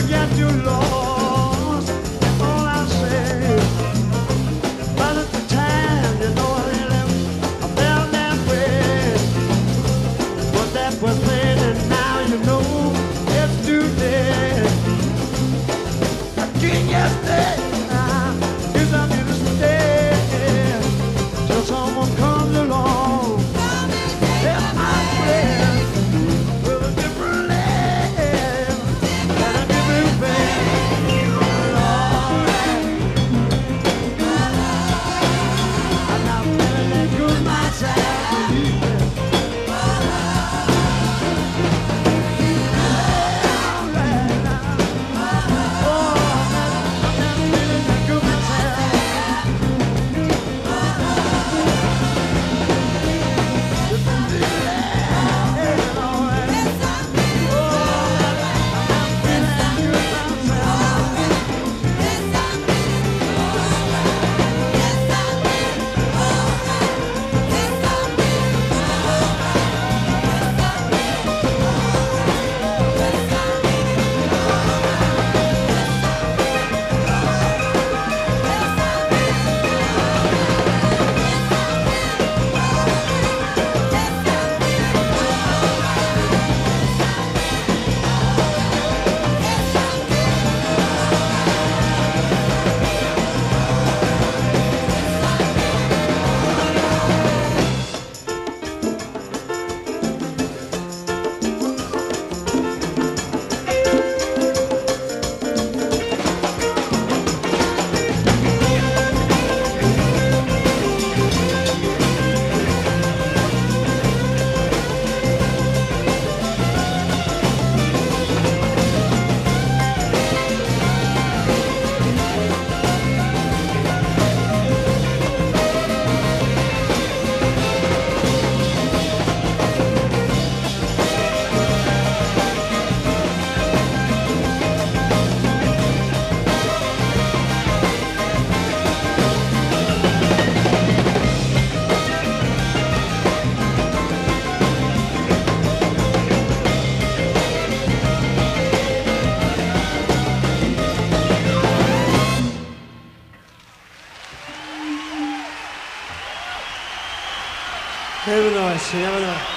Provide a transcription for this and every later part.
Never nice, you never know.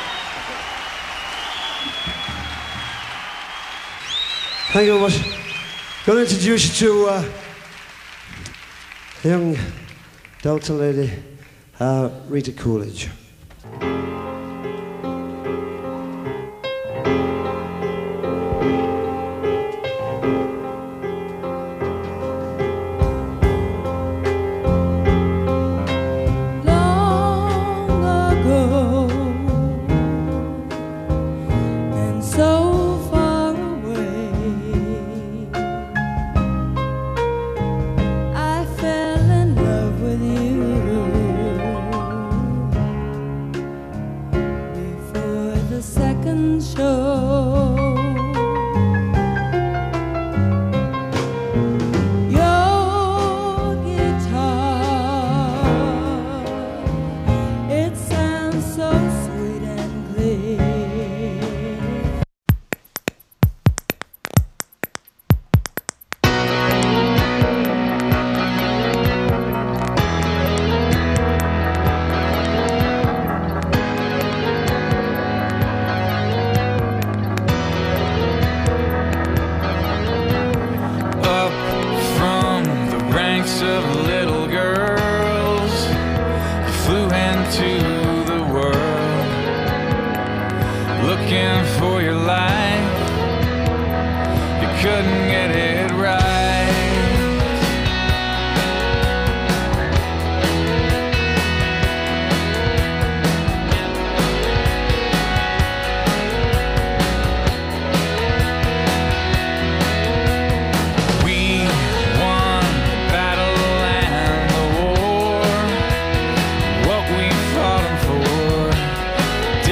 Thank you very much. I'm going to introduce you to a young Delta lady, Rita Coolidge.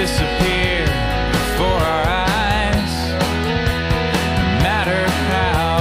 Disappear before our eyes, no matter how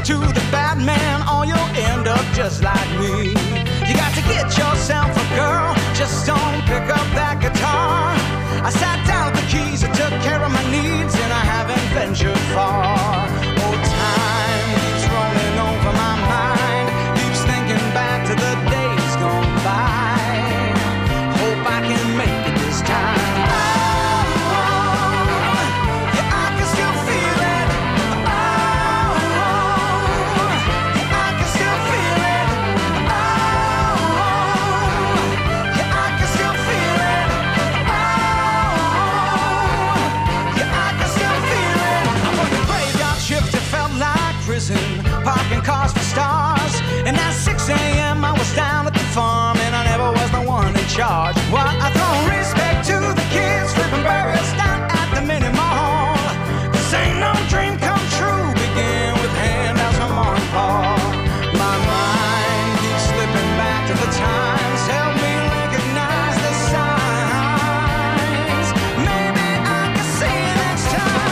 listen to the bad man or you'll end up just like me. You got to get yourself a girl, just don't pick up that guitar. I sat down with the keys and took care of my needs, and I haven't ventured far. Oh, time keeps rolling over my mind, keeps thinking back to the days gone by. Hope I can make it this time. Parking cars for stars, and at 6 a.m. I was down at the farm, and I never was the one in charge. Well, I throw respect to the kids flipping birds down at the mini mall. This ain't no dream come true, begin with handouts from Mom and Paul. My mind keeps slipping back to the times, help me recognize the signs. Maybe I can see you next time.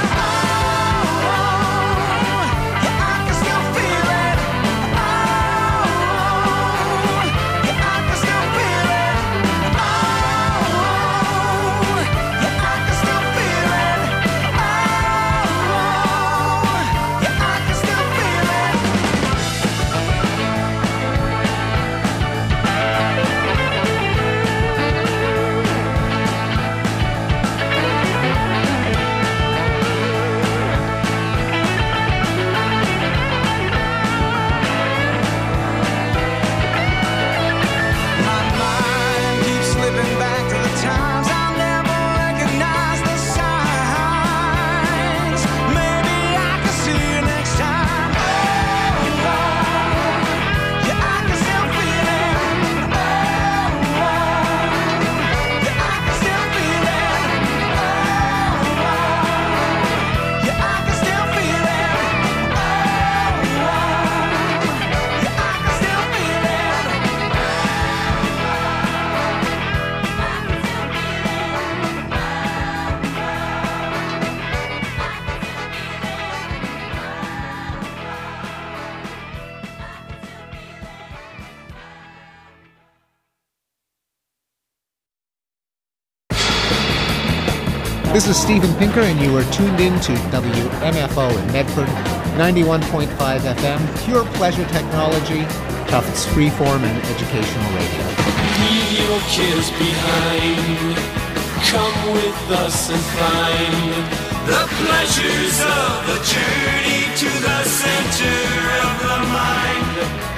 This is Steven Pinker, and you are tuned in to WMFO in Medford, 91.5 FM, pure pleasure technology, Tufts freeform and educational radio. Leave your cares behind, come with us and find the pleasures of a journey to the center of the mind.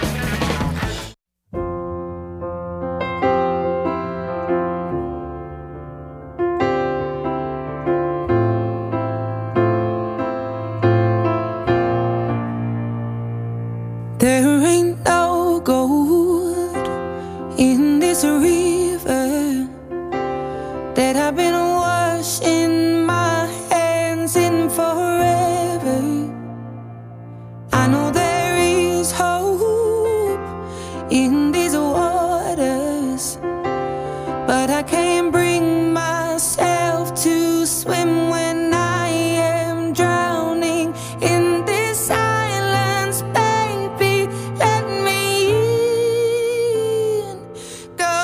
There ain't no gold in this river that I've been washing my hands in forever. I know there is hope in these waters, but I can't bring myself to swim when I am drowning in this silence. Baby, let me in. Go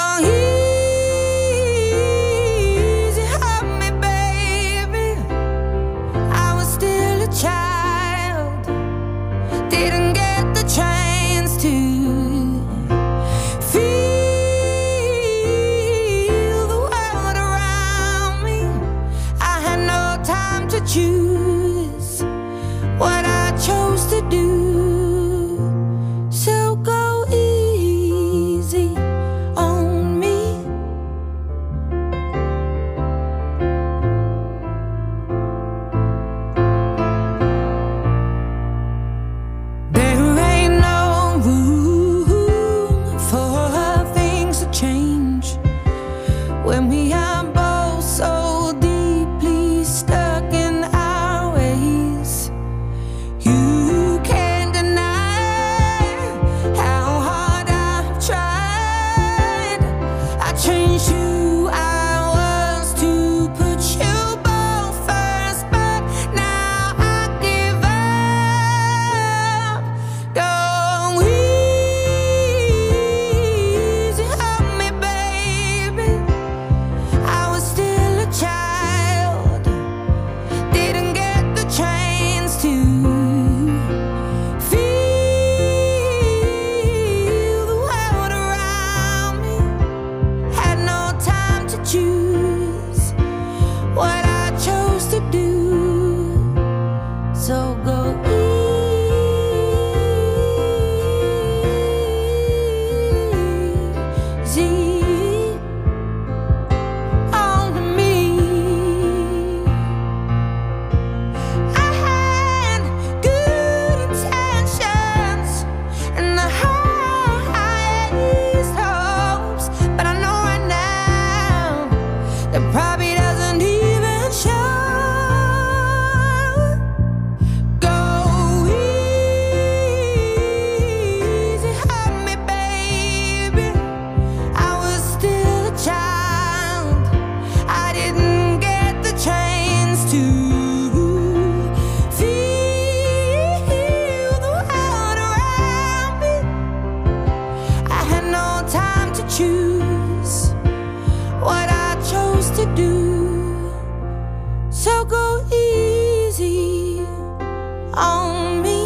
easy on me, baby. I was still a child, didn't get the chance to It probably doesn't even show. Go easy on me, baby. I was still a child. I didn't get the chance to feel the world around me. I had no time to choose what I chose to do. So go easy on me.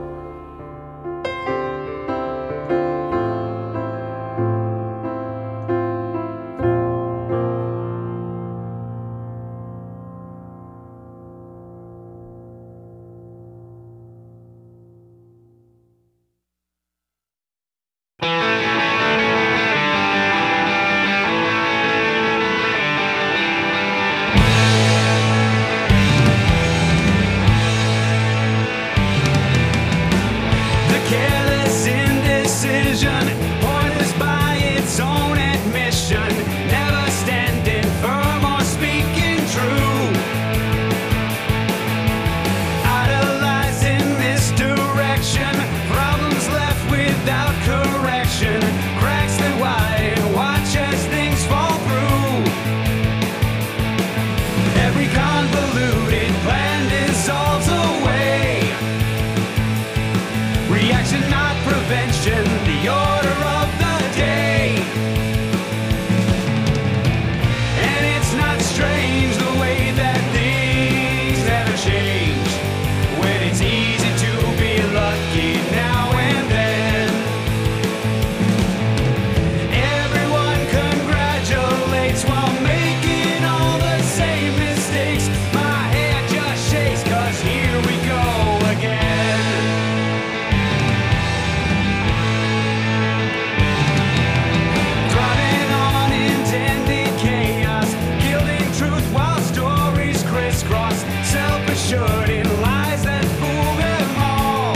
The careless indecision, pointless by its own admission, never standing firm or speaking true. Idolizing misdirection, problems left without correction, cracks that widen, watch as things fall through. Every convoluted plan dissolves away. Reaction, not prevention, the order of the day. And it's not strange the way that things never change, when it's easy to be lucky now and then. Everyone congratulates while making all the same mistakes. My head just shakes, 'cause here we go again. Thriving on intended chaos, gilding truth while stories crisscross, self-assured in lies that fool them all.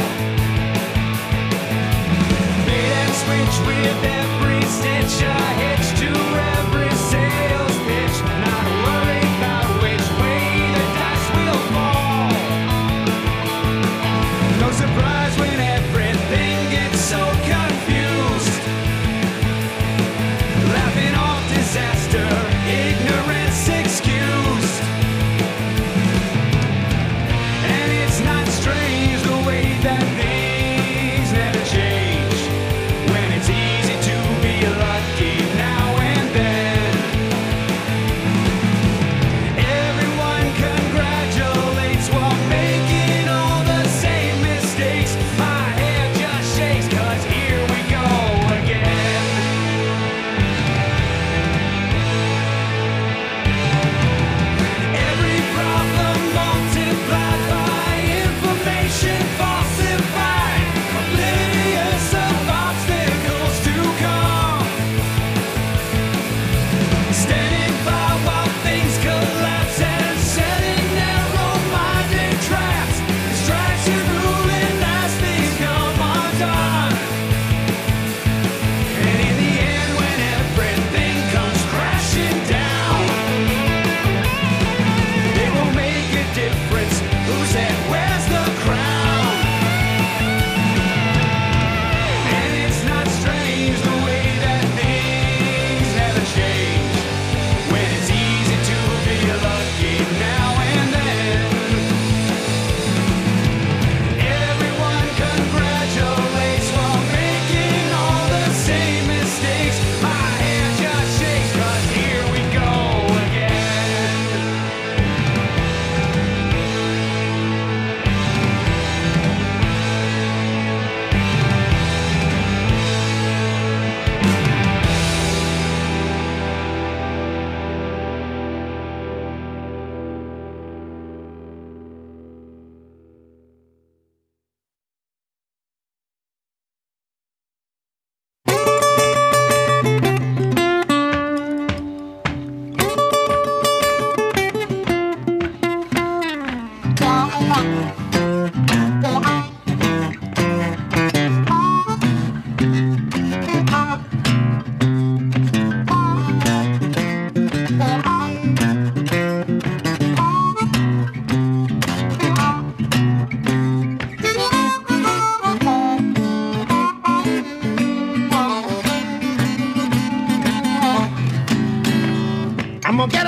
Bait and switch with every stitch, a hitch to every sales pitch, not worried about which way the dice will fall. No surprise when everything gets so confused. Laughing off disaster, ignorance excused. And it's not strange the way that things never change, when it's easy to be lucky now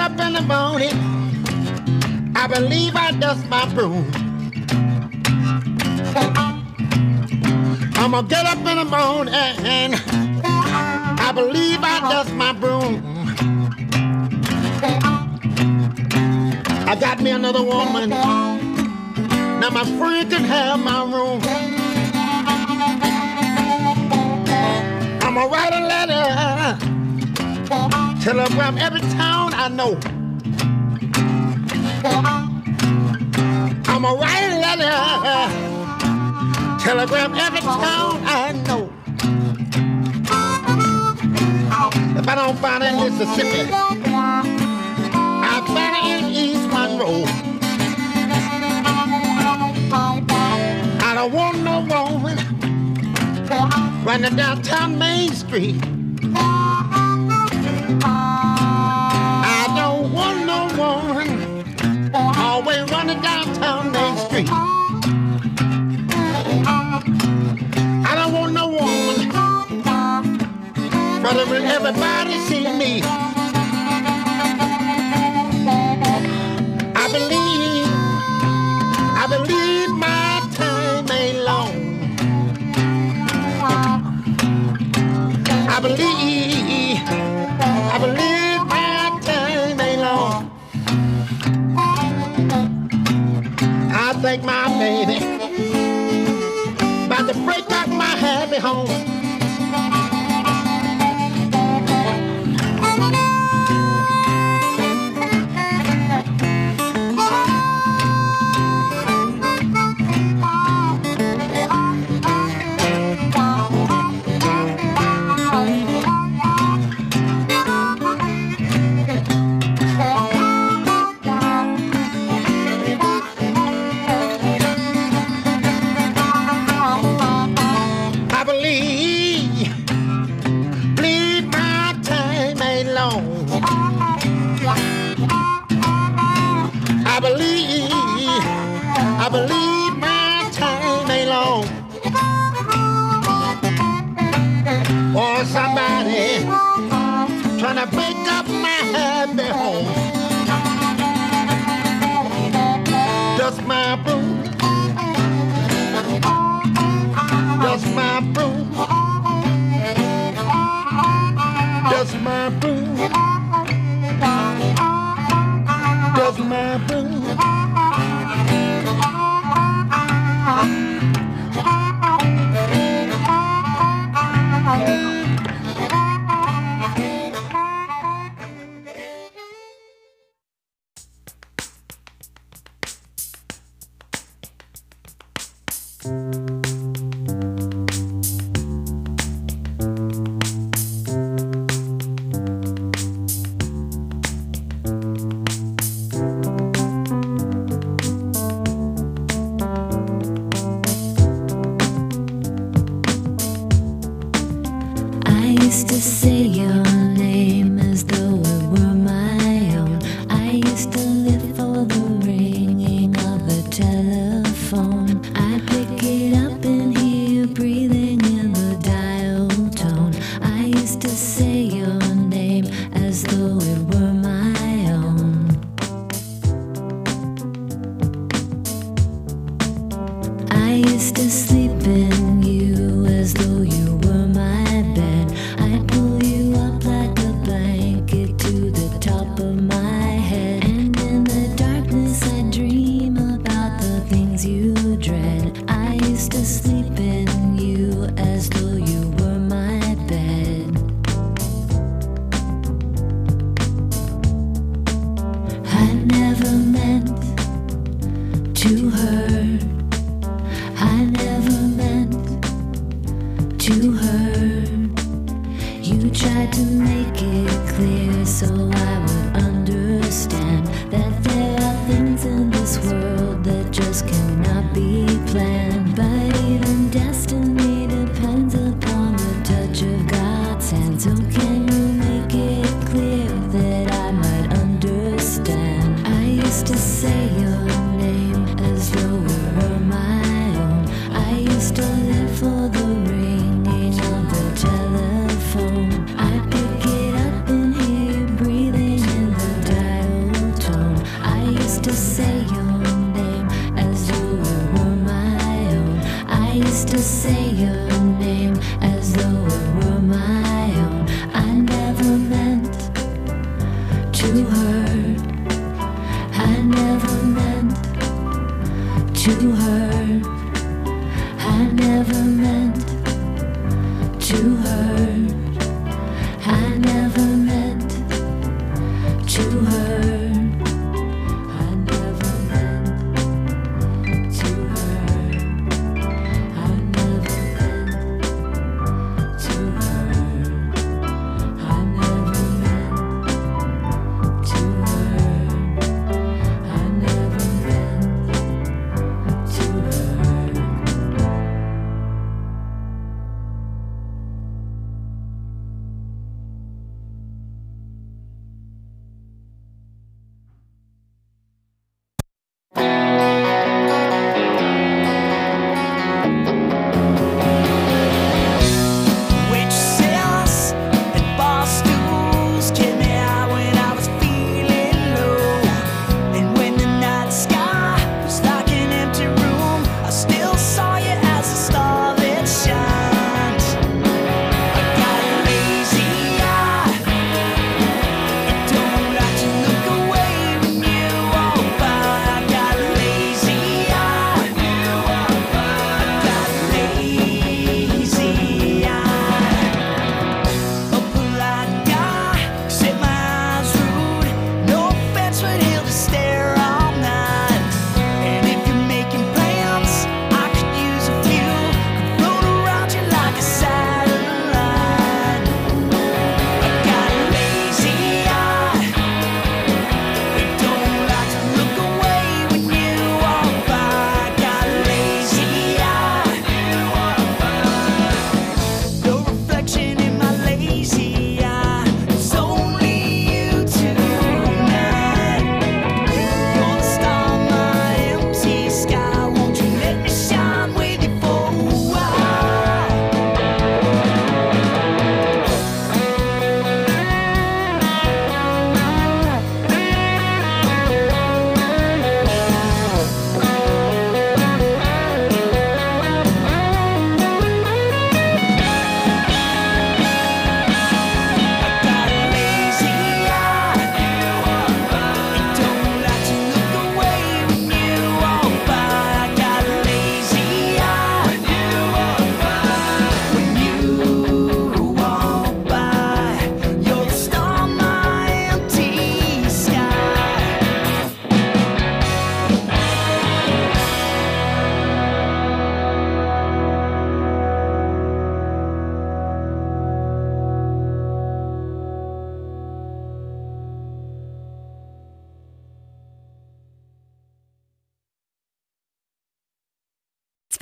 up in the morning, I believe I dust my broom. I'ma get up in the morning, I believe I dust my broom. I got me another woman, now my friend can have my room. I'ma write a letter, telegram every town I know. I'ma write a letter, telegram every town I know. If I don't find it in Mississippi, I'll find it in East Monroe. I don't want no woman running downtown Main Street. I don't want no woman always running downtown Main Street. I don't want no woman brother when everybody see me. I believe my time ain't long. I believe my time ain't long. I think my baby about to break up my happy home. I believe my time ain't long. Or somebody trying to break up my happy home. Dust my broom, dust my broom, dust my broom, dust my broom. Breathing in the dark.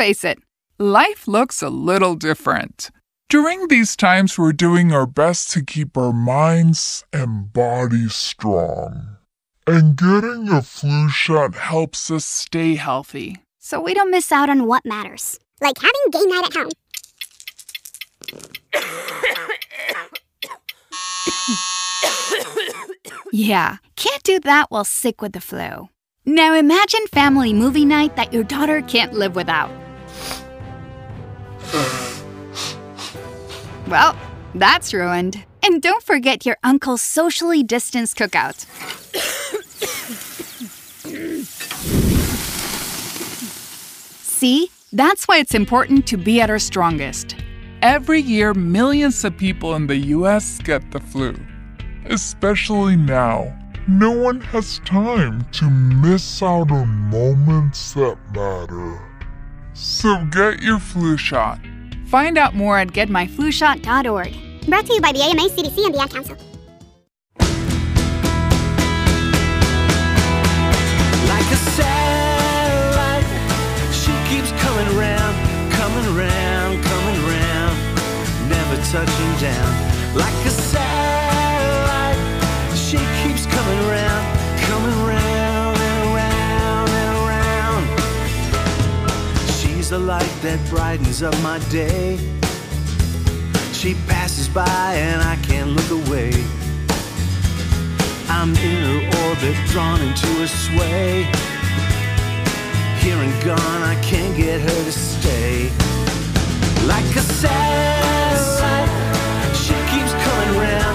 face it, life looks a little different. During these times, we're doing our best to keep our minds and bodies strong. And getting a flu shot helps us stay healthy. So we don't miss out on what matters. Like having game night at home. Yeah, can't do that while sick with the flu. Now imagine family movie night that your daughter can't live without. Well, that's ruined. And don't forget your uncle's socially distanced cookout. See? That's why it's important to be at our strongest. Every year, millions of people in the U.S. get the flu. Especially now. No one has time to miss out on moments that matter. So get your flu shot. Find out more at getmyflushot.org. Brought to you by the AMA, CDC, and the Ad Council. Like a satellite, she keeps coming round, never touching down. Like a satellite, she keeps coming round and around. She's the light that brightens up my day. She passes by and I can't look away. I'm in her orbit, drawn into her sway. Here and gone, I can't get her to stay. Like a satellite, she keeps coming round,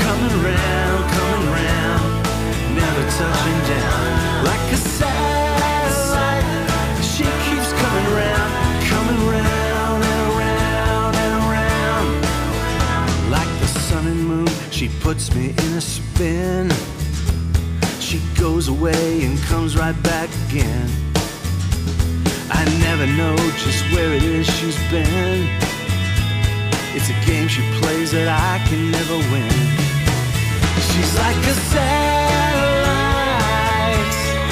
never touching down. Like a satellite, she keeps coming round and around. Like the sun and moon, she puts me in a spin. She goes away and comes right back again. I never know just where it is she's been. It's a game she plays that I can never win. She's like a satellite.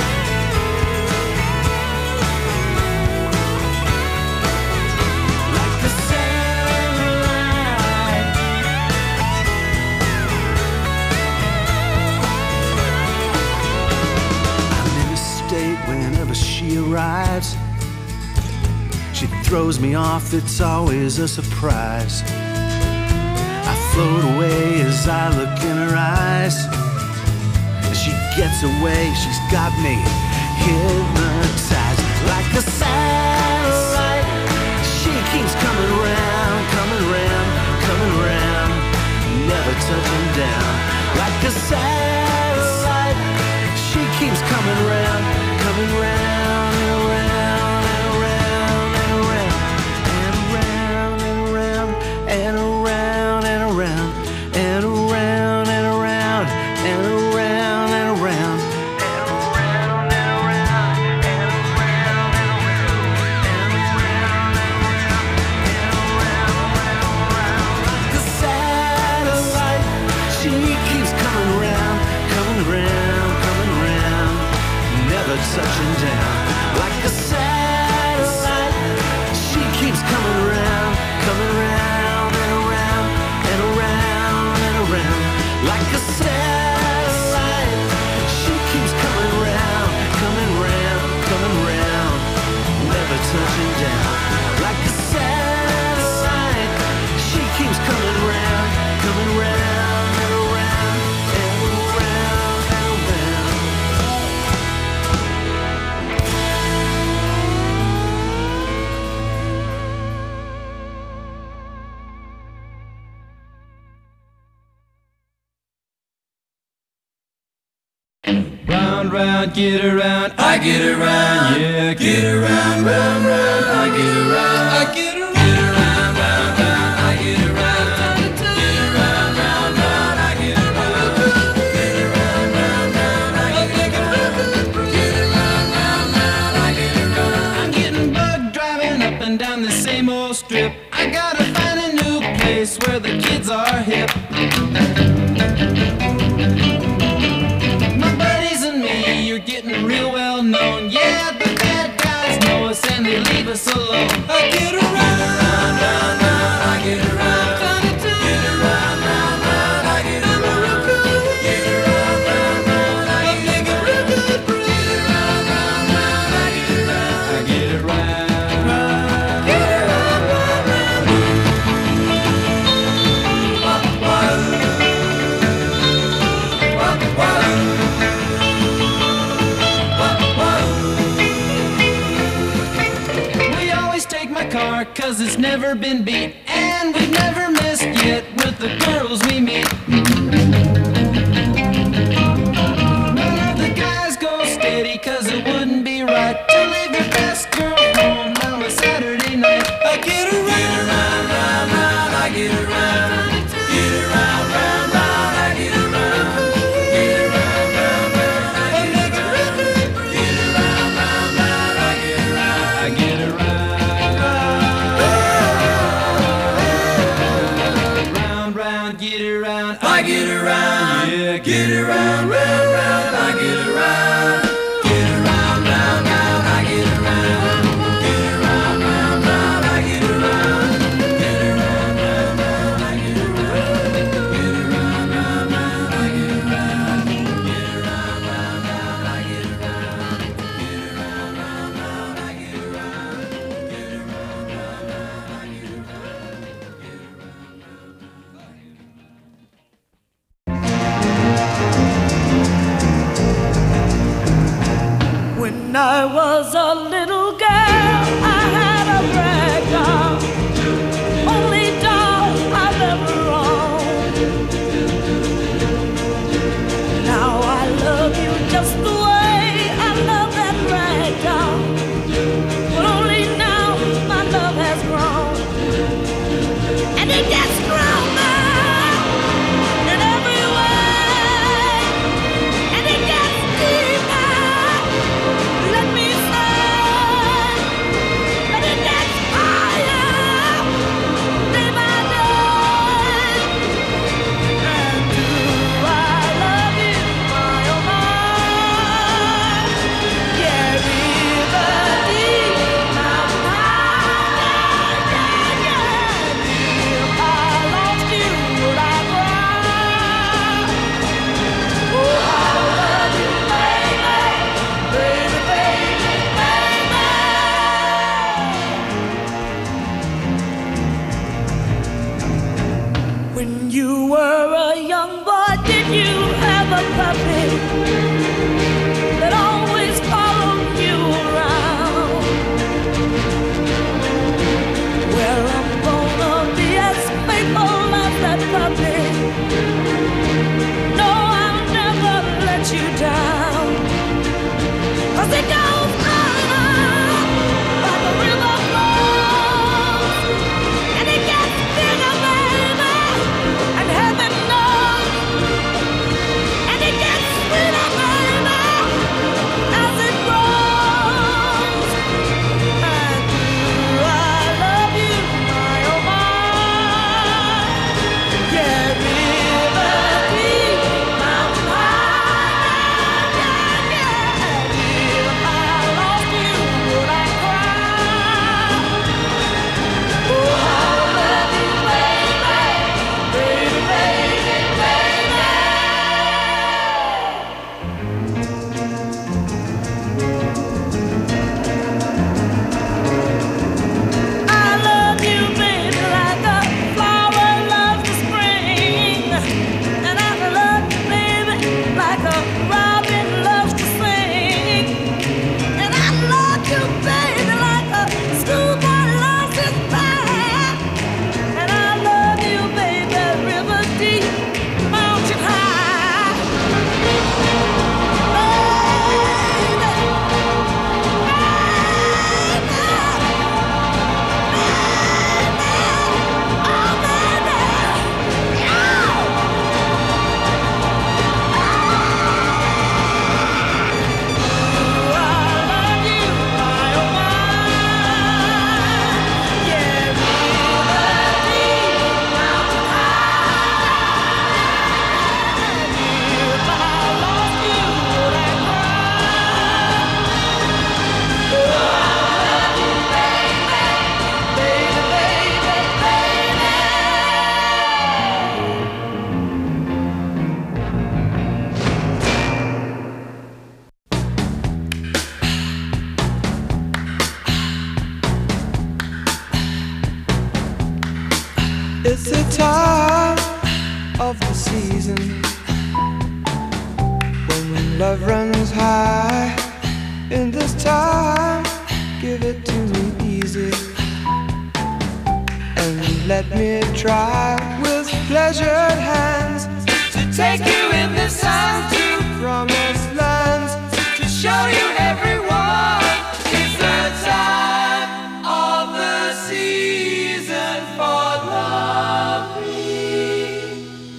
Like a satellite. I'm in a state whenever she arrives. She throws me off, it's always a surprise. I float away as I look in her eyes. As she gets away, she's got me hypnotized. Like a satellite, she keeps coming round, never touching down. Like a satellite, she keeps coming round and around. Touching down. Like a satellite, she keeps coming round and around. Like a satellite, she keeps coming round, never touching down. Like a satellite, she keeps coming round and around. Round, get around, I get around, yeah, get around, round, I get around, I get around, get around, round, I get around, get around, round, I get around, get around, round, I get around, get around, round, I get around. I'm getting bugged driving up and down the same old strip. I gotta find a new place where the kids are hip. Getting real well known, yeah, the bad guys know us and they leave us alone. never been beat, and we've never missed yet with the girls we meet. None of the guys go steady, cause it wouldn't be right to leave your best girl home on a Saturday night. I get around, round, round, round, I get around. Get around, round, round, I get around. Get around, round, round, I get around. Get around, round, round, I get around. I get around. Round, round, get around. I get around. Yeah, get around, round, round, I get around. Get around, round, round, I get around. Get around, round, round, I get around. Get around, round, round, I get around. Get around, round, round, I get around. Get around, round, round, I get around. Get around, round, round, I get around. Get around, round, round, I get When I was a little girl, I had a rag doll, only doll I've ever owned. Now I love you just the way I love that rag doll, but only now my love has grown, and it gets stronger in every way, and it gets deeper. Let me say, but it gets higher day by day. And do I love you, my oh my? Yeah, river deep, mountain high, yeah, yeah, yeah. If I lost you, would I cry? Oh, I love you, baby, baby, baby, baby. When you were a young boy, did you have a puppy that always followed you around? Well, I'm gonna be as faithful as that puppy. No, I'll never let you down. 'Cause it goes on like a river flows, and it gets bigger, baby, and heaven knows, and it gets sweeter, baby, as it grows. And do I love you, my oh my? Yeah, river deep, mountain high, yeah, yeah, yeah. If I lost you, would I cry? Oh, I love you, baby, baby, baby, baby. I love you, baby, like a flower loves the spring, and I love you, baby, like a robin loves to sing, and I love you, baby, like a schoolboy loves his band, and I love you, baby, river deep, mountain high, It's the time of the season when love runs high. In this time, give it to me easy. let me try with pleasured hands to take you in the sun to promised lands, to show you everyone. It's the time of the season for loving.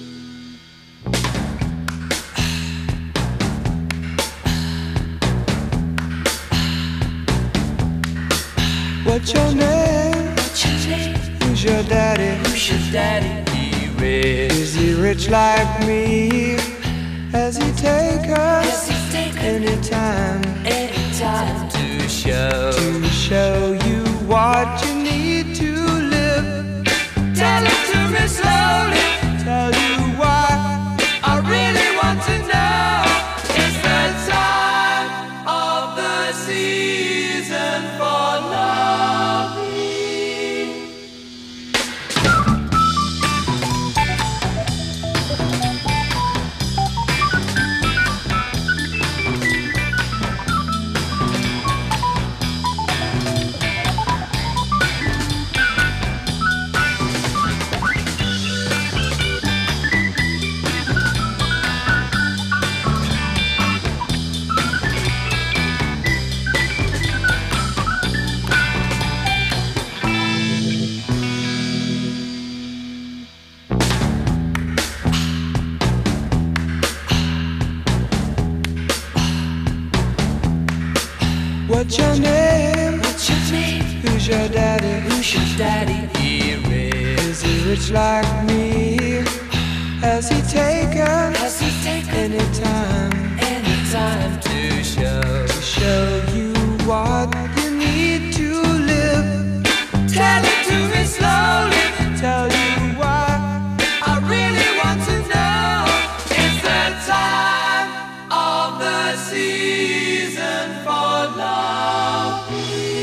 What's your name? Who's your daddy? Who's your daddy? He rich. Is he rich like me? Has he take us anytime to show you what you need to live? Tell it to me slowly. Tell you why I really want to know. It's the time of the season for loving. What's your name? What's your name? Who's your daddy? Who's your daddy? He rich. Is he rich like me? Has he taken anytime to show you what you need to live? Tell it to me slowly. Tell you why I really want to know. It's the time of the season for loving.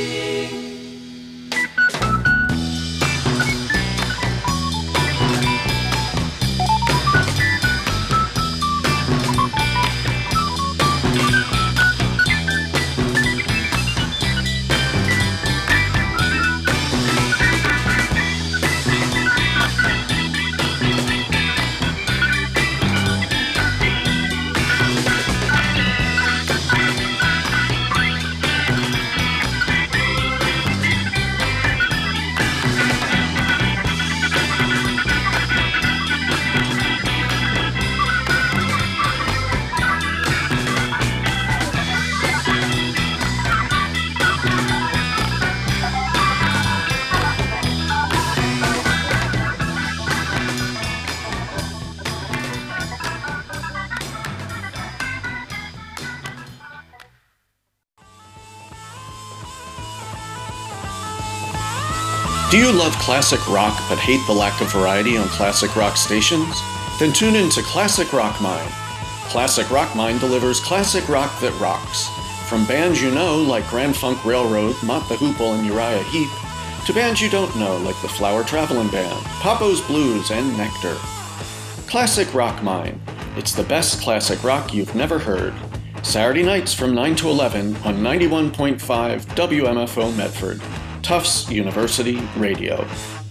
Do you love classic rock but hate the lack of variety on classic rock stations? Then tune in to Classic Rock Mind. Classic Rock Mind delivers classic rock that rocks. From bands you know like Grand Funk Railroad, Mott the Hoople, and Uriah Heep, to bands you don't know like the Flower Traveling Band, Papo's Blues, and Nectar. Classic Rock Mind. It's the best classic rock you've never heard. Saturday nights from 9 to 11 on 91.5 WMFO Medford. Tufts University Radio.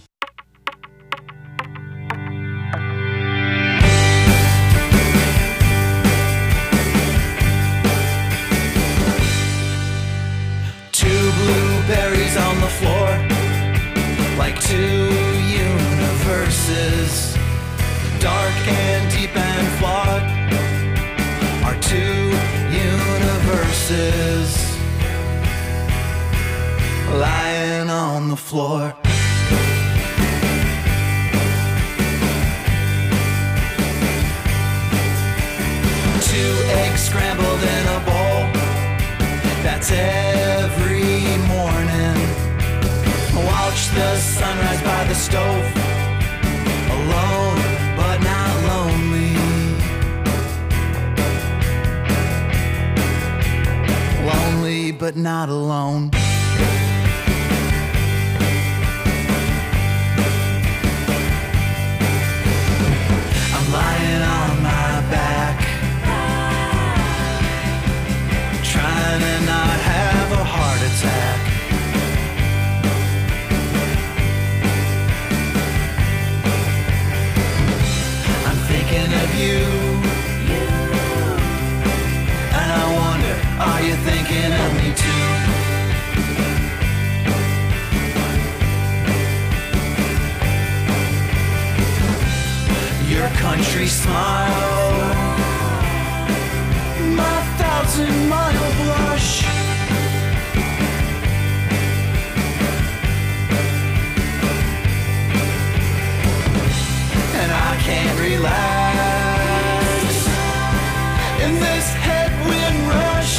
Two blueberries on the floor, like two universes, dark and deep and flawed, are two universes lying on the floor. Two eggs scrambled in a bowl, that's every morning. Watch the sunrise by the stove, alone but not lonely. Lonely but not alone. Lying on my back, trying to not have a heart attack. country smile, my 1,000-mile blush. And I can't relax in this headwind rush.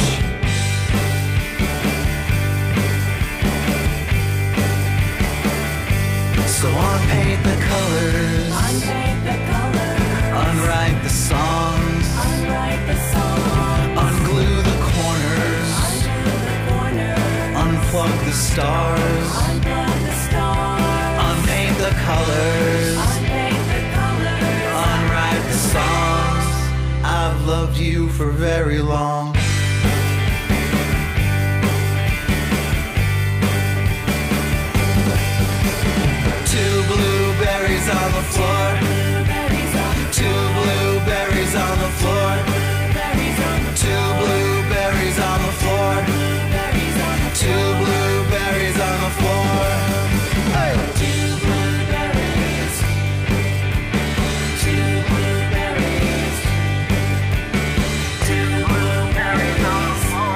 So unpaint the colors, unwrite the songs, unglue the corners, unplug the stars, unpaint the colors, unwrite the songs. I've loved you for very long. Two blueberries on the floor. Two blueberries on the floor. Two blueberries on the floor. Two blueberries on the floor. Hey! Two blueberries. Two blueberries. Two blueberries on the floor.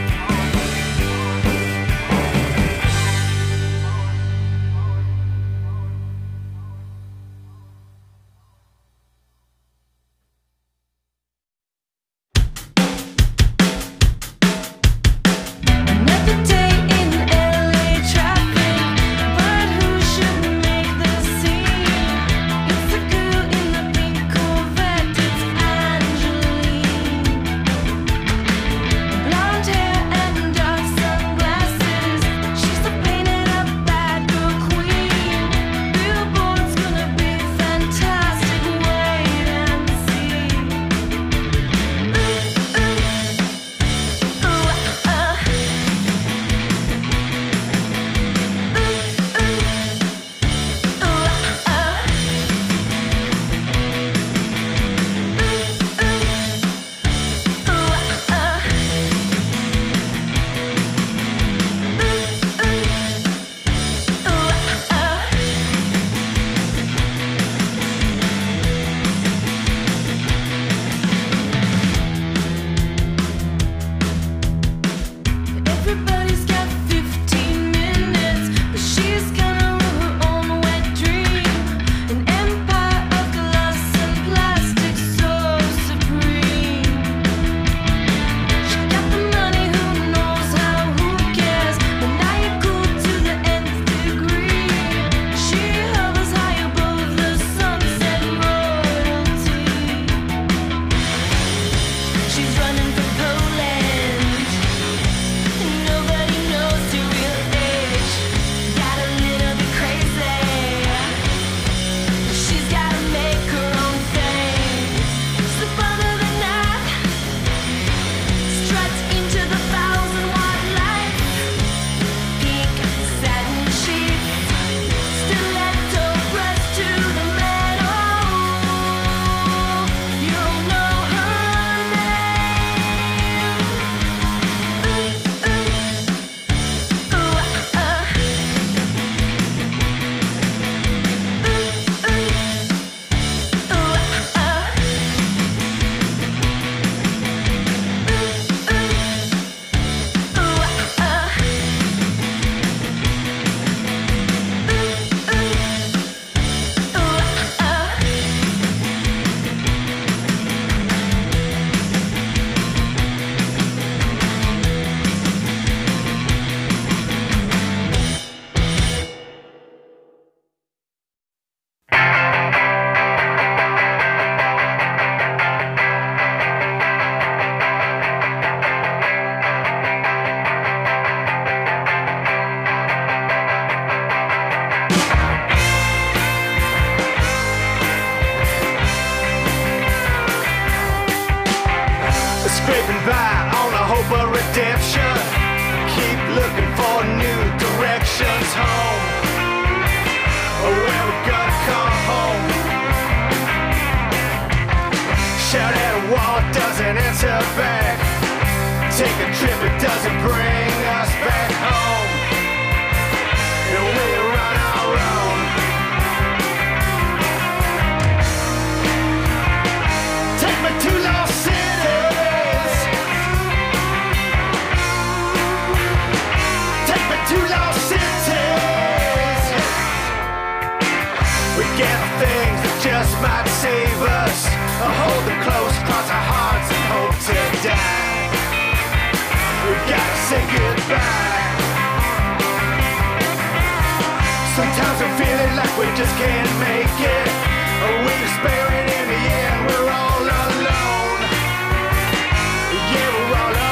Scraping by on the hope of redemption. Keep looking for new directions home. Where we're gonna come home. Shout at a wall, it doesn't answer back. Take a trip, it doesn't bring us back home. And we run our own. things that just might save us. Hold them close, cross our hearts and hope to die. We gotta say goodbye. Sometimes we're feeling like we just can't make it. We despair and in the end we're all alone. Yeah, we're all alone.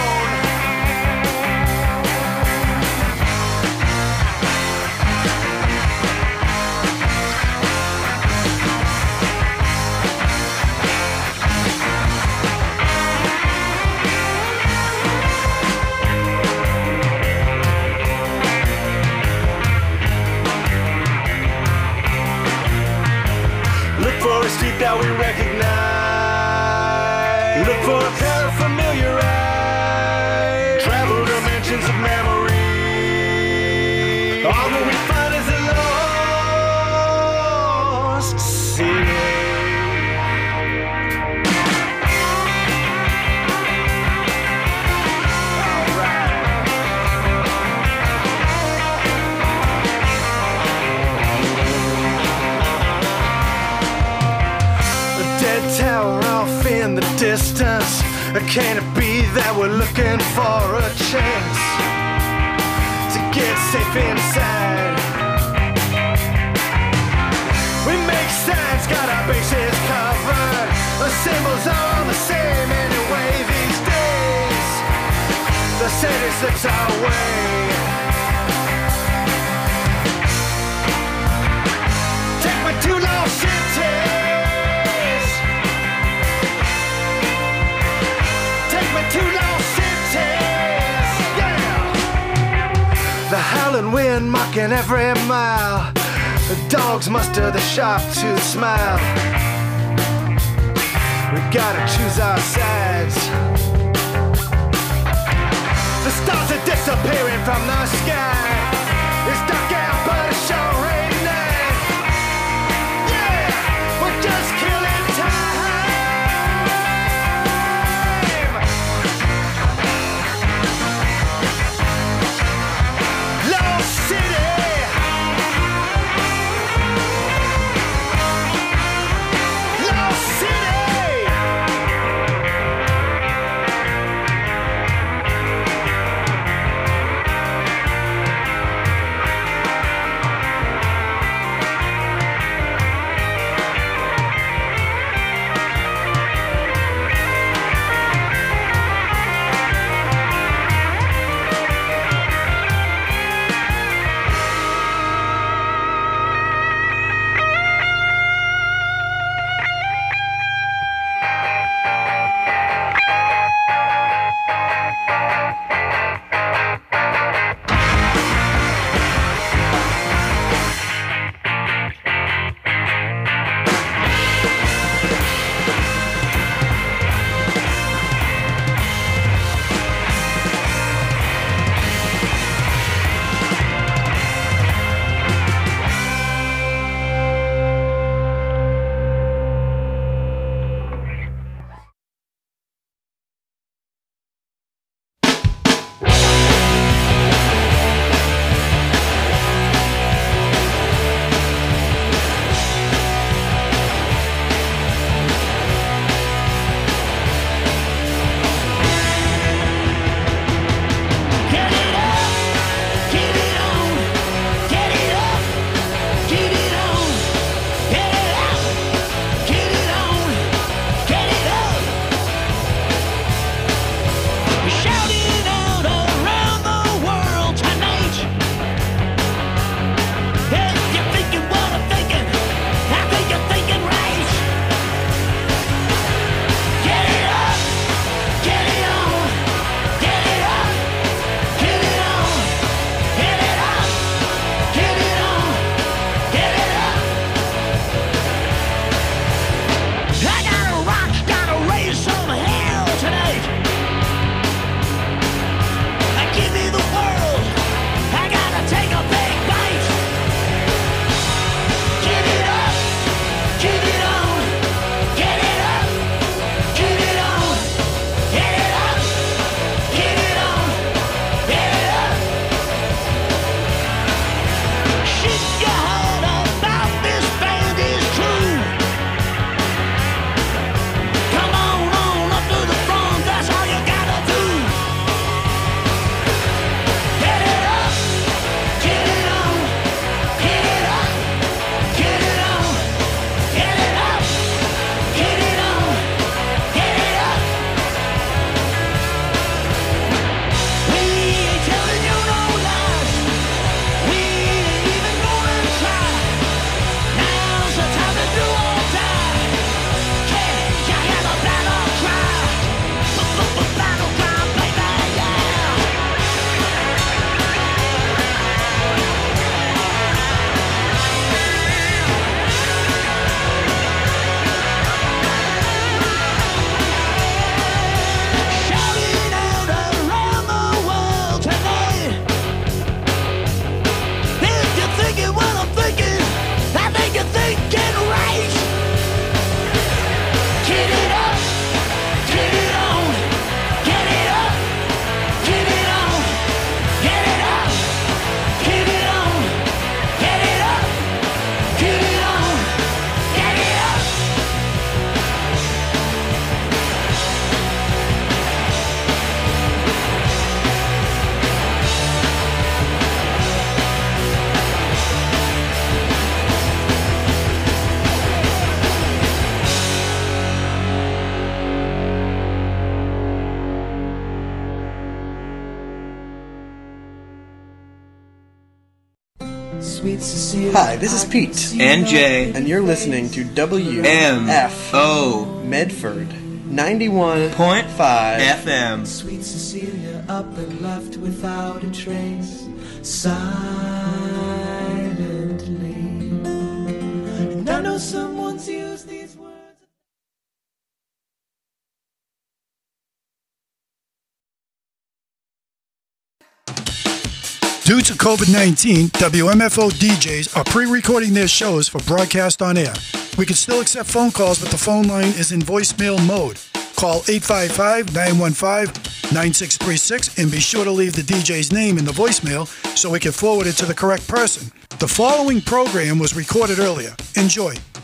Look for a street that we recognize. Look for a pair of familiar eyes. Travel dimensions of memory. All that we find is a lost city. Tower off in the distance. Can it be that we're looking for a chance to get safe inside? We make signs, got our bases covered. The symbols are all the same anyway these days. The city slips our way. Take me to Lost City. To lost cities, yeah. The howling wind mocking every mile. The dogs muster the sharp-toothed smile. We gotta choose our sides. The stars are disappearing from the sky. It's dark out, but it's sure ain't night. Yeah, we're just killing time. Hi, this is Pete. And Jay. And you're listening to WMFO Medford 91.5 FM. Sweet Cecilia up and left without a trace, silently. And I know someone's used these words. Due to COVID-19, WMFO DJs are pre-recording their shows for broadcast on air. We can still accept phone calls, but the phone line is in voicemail mode. Call 855-915-9636 and be sure to leave the DJ's name in the voicemail so we can forward it to the correct person. The following program was recorded earlier. Enjoy.